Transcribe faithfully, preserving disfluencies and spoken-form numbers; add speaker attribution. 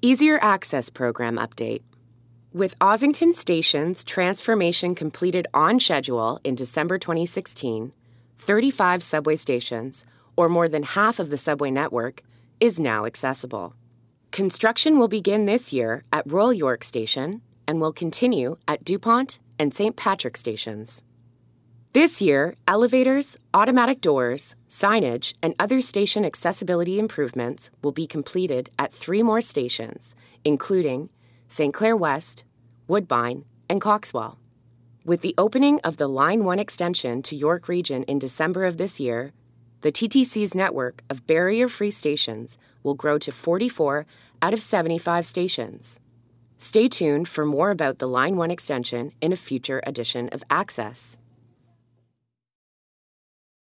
Speaker 1: Easier Access Program update. With Ossington Station's transformation completed on schedule in December twenty sixteen, thirty-five subway stations, or more than half of the subway network, is now accessible. Construction will begin this year at Royal York Station and will continue at DuPont and Saint Patrick stations. This year, elevators, automatic doors, signage, and other station accessibility improvements will be completed at three more stations, including Saint Clair West, Woodbine, and Coxwell. With the opening of the Line one extension to York Region in December of this year, the T T C's network of barrier-free stations will grow to forty-four out of seventy-five stations. Stay tuned for more about the Line one extension in a future edition of Access.